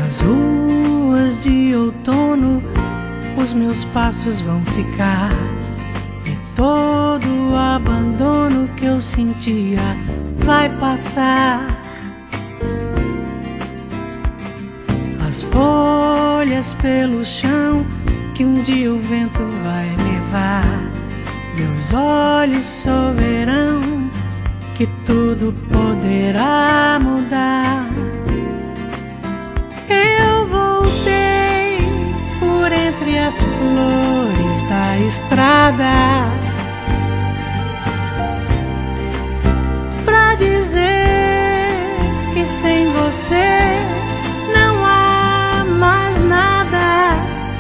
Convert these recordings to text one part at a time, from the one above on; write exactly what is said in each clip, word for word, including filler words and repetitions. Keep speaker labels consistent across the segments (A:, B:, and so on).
A: Nas ruas de outono os meus passos vão ficar, e todo o abandono que eu sentia vai passar. As folhas pelo chão que um dia o vento vai levar, meus olhos só verão que tudo poderá mudar. Eu voltei por entre as flores da estrada pra dizer que sem você não há mais nada.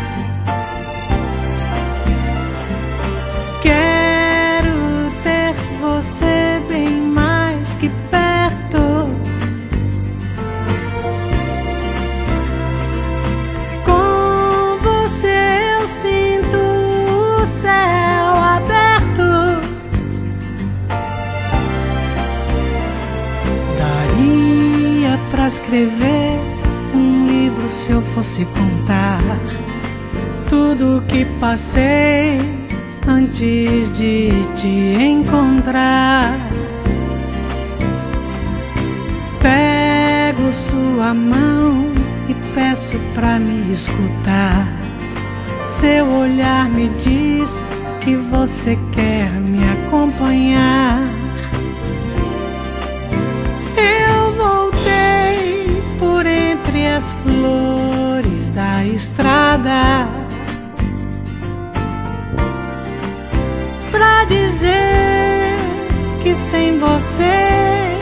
A: Quero ter você bem mais que perto, com você eu sinto o céu aberto. Daria pra escrever um livro se eu fosse contar tudo o que passei antes de te encontrar. Pego sua mão e peço pra me escutar. Seu olhar me diz que você quer me acompanhar. Eu voltei por entre as flores da estrada pra dizer que sem você